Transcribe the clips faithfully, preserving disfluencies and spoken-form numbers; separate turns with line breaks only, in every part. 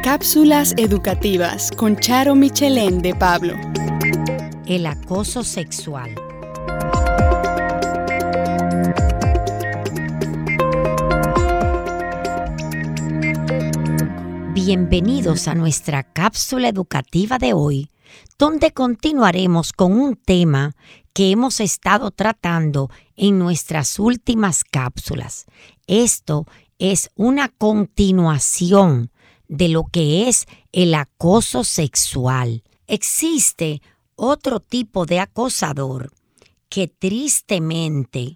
Cápsulas educativas con Charo Michelén de Pablo.
El acoso sexual. Bienvenidos a nuestra cápsula educativa de hoy, donde continuaremos con un tema que hemos estado tratando en nuestras últimas cápsulas. Esto es una continuación de lo que es el acoso sexual. Existe otro tipo de acosador que tristemente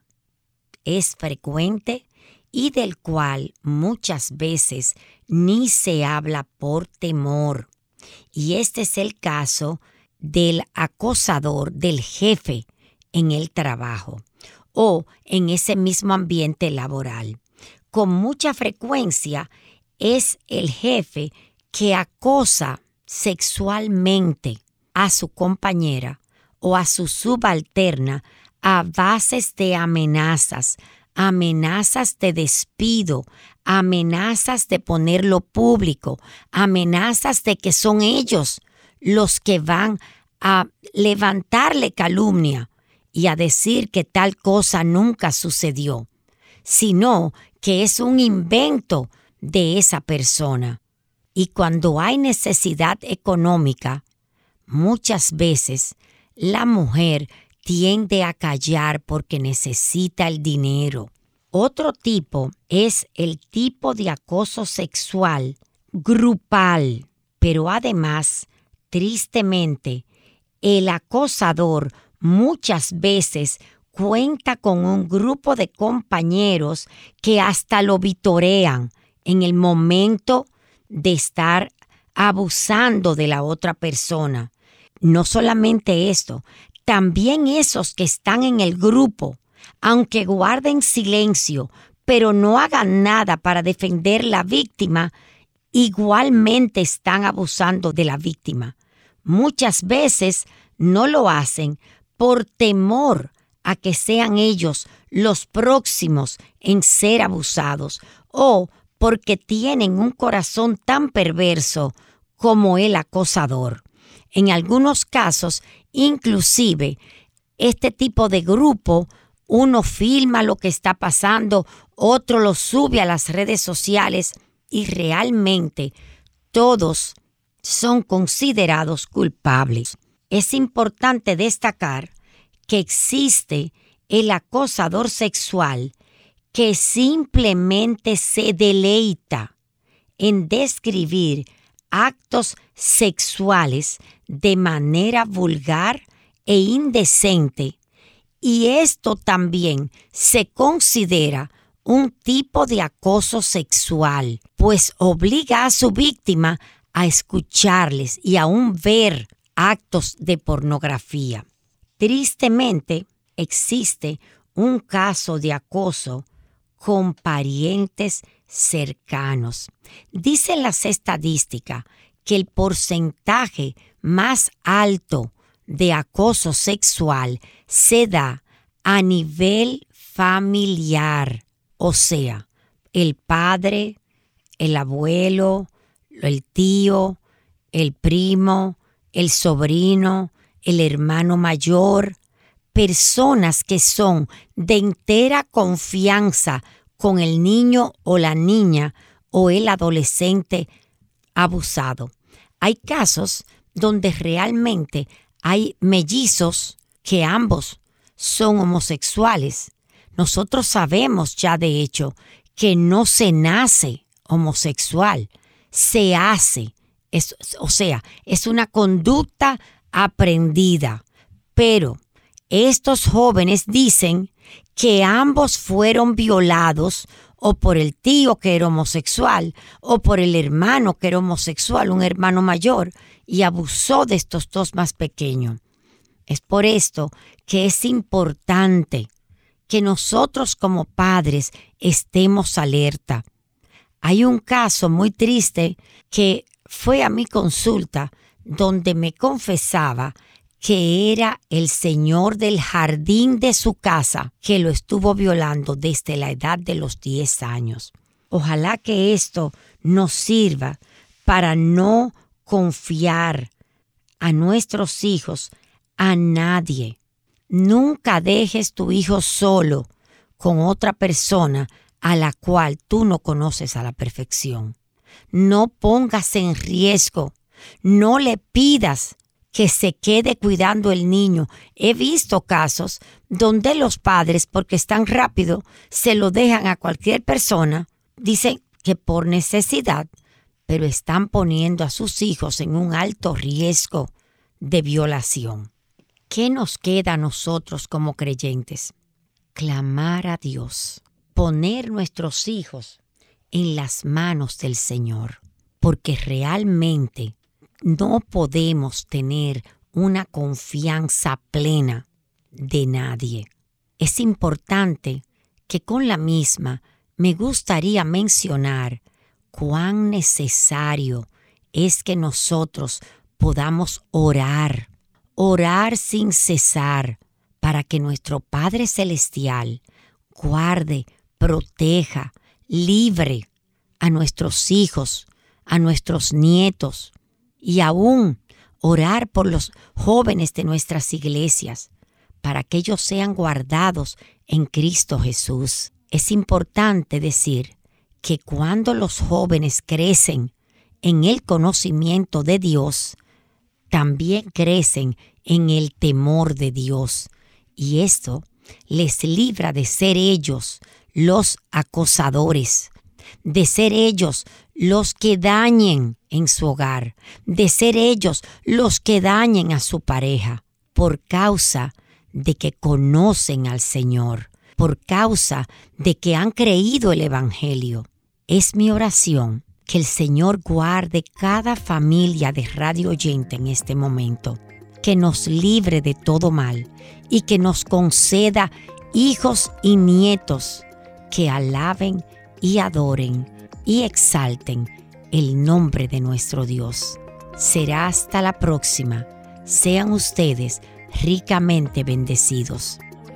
es frecuente y del cual muchas veces ni se habla por temor. Y este es el caso del acosador del jefe en el trabajo o en ese mismo ambiente laboral. Con mucha frecuencia es el jefe que acosa sexualmente a su compañera o a su subalterna a bases de amenazas, amenazas de despido, amenazas de ponerlo público, amenazas de que son ellos los que van a levantarle calumnia y a decir que tal cosa nunca sucedió, sino que es un invento de esa persona. Y cuando hay necesidad económica, muchas veces la mujer tiende a callar porque necesita el dinero. Otro tipo es el tipo de acoso sexual grupal, pero además, tristemente, el acosador muchas veces cuenta con un grupo de compañeros que hasta lo vitorean en el momento de estar abusando de la otra persona. No solamente esto, también esos que están en el grupo, aunque guarden silencio, pero no hagan nada para defender la víctima, igualmente están abusando de la víctima. Muchas veces no lo hacen por temor a que sean ellos los próximos en ser abusados o porque tienen un corazón tan perverso como el acosador. En algunos casos, inclusive, este tipo de grupo, uno filma lo que está pasando, otro lo sube a las redes sociales y realmente todos son considerados culpables. Es importante destacar que existe el acosador sexual que simplemente se deleita en describir actos sexuales de manera vulgar e indecente, y esto también se considera un tipo de acoso sexual, pues obliga a su víctima a escucharles y aún ver actos de pornografía. Tristemente, existe un caso de acoso con parientes cercanos. Dicen las estadísticas que el porcentaje más alto de acoso sexual se da a nivel familiar, o sea, el padre, el abuelo, el tío, el primo, el sobrino, el hermano mayor, personas que son de entera confianza con el niño o la niña o el adolescente abusado. Hay casos donde realmente hay mellizos que ambos son homosexuales. Nosotros sabemos ya de hecho que no se nace homosexual, se hace, es, o sea, es una conducta aprendida, pero estos jóvenes dicen que ambos fueron violados o por el tío que era homosexual o por el hermano que era homosexual, un hermano mayor, y abusó de estos dos más pequeños. Es por esto que es importante que nosotros como padres estemos alerta. Hay un caso muy triste que fue a mi consulta donde me confesaba que era el señor del jardín de su casa que lo estuvo violando desde la edad de los diez años. Ojalá que esto nos sirva para no confiar a nuestros hijos a nadie. Nunca dejes tu hijo solo con otra persona a la cual tú no conoces a la perfección. No pongas en riesgo, no le pidas que se quede cuidando el niño. He visto casos donde los padres, porque están rápido, se lo dejan a cualquier persona. Dicen que por necesidad, pero están poniendo a sus hijos en un alto riesgo de violación. ¿Qué nos queda a nosotros como creyentes? Clamar a Dios, poner nuestros hijos en las manos del Señor, porque realmente no podemos tener una confianza plena de nadie. Es importante que con la misma me gustaría mencionar cuán necesario es que nosotros podamos orar, orar sin cesar para que nuestro Padre Celestial guarde, proteja, libre a nuestros hijos, a nuestros nietos, y aún orar por los jóvenes de nuestras iglesias para que ellos sean guardados en Cristo Jesús. Es importante decir que cuando los jóvenes crecen en el conocimiento de Dios, también crecen en el temor de Dios, y esto les libra de ser ellos los acosadores, de ser ellos los que dañen en su hogar, de ser ellos los que dañen a su pareja, por causa de que conocen al Señor, por causa de que han creído el Evangelio. Es mi oración que el Señor guarde cada familia de Radio Oyente en este momento, que nos libre de todo mal y que nos conceda hijos y nietos que alaben y adoren y exalten el nombre de nuestro Dios. Será hasta la próxima. Sean ustedes ricamente bendecidos.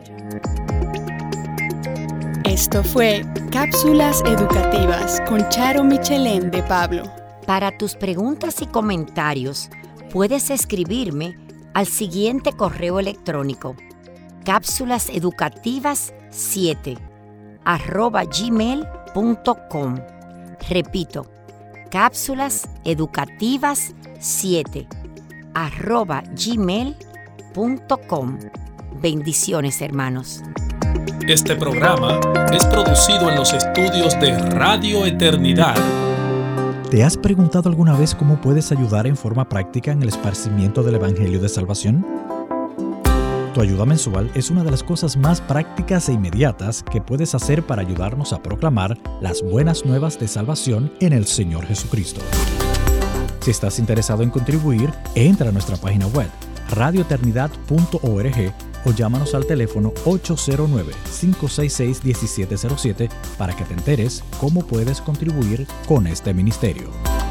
Esto fue Cápsulas Educativas con Charo Michelén de Pablo.
Para tus preguntas y comentarios, puedes escribirme al siguiente correo electrónico: cápsulaseducativas siete arroba gmail punto com. Repito, cápsulaseducativas siete arroba gmail punto com. Bendiciones, hermanos.
Este programa es producido en los estudios de Radio Eternidad.
¿Te has preguntado alguna vez cómo puedes ayudar en forma práctica en el esparcimiento del Evangelio de Salvación? Tu ayuda mensual es una de las cosas más prácticas e inmediatas que puedes hacer para ayudarnos a proclamar las buenas nuevas de salvación en el Señor Jesucristo. Si estás interesado en contribuir, entra a nuestra página web radio eternidad punto org o llámanos al teléfono ocho cero nueve, cinco seis seis, uno siete cero siete para que te enteres cómo puedes contribuir con este ministerio.